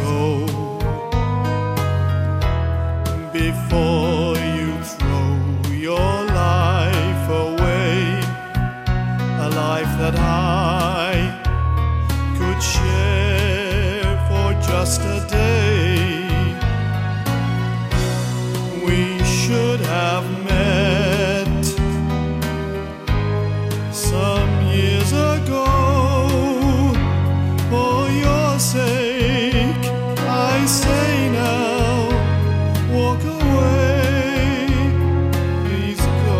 go before you throw your life away, a life that I could share for just a day. We should have met some years ago. For your sake, I say now, walk away, please go.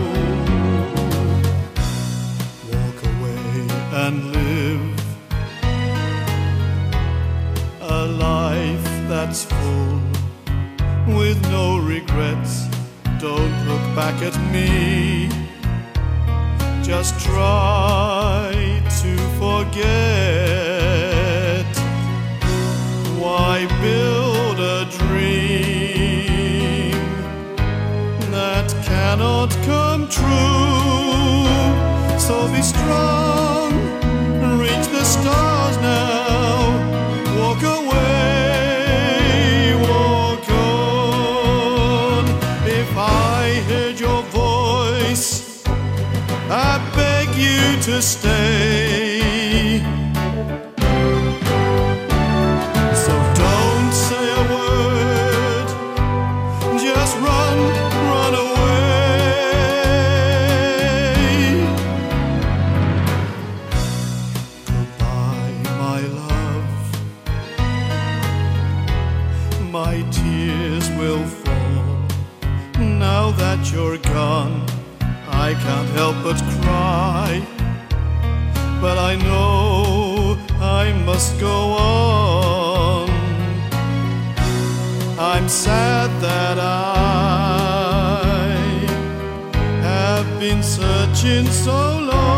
Walk away and live a life that's full with no regrets. Don't look back at me, just try to forget. Why build a dream that cannot come true? So be strong, reach the stars now, walk away, walk on. If I heard your voice, I beg you to stay. So don't say a word, just run, run away. Goodbye, my love. My tears will fall now that you're gone. I can't help but cry, but I know I must go on. I'm sad that I have been searching so long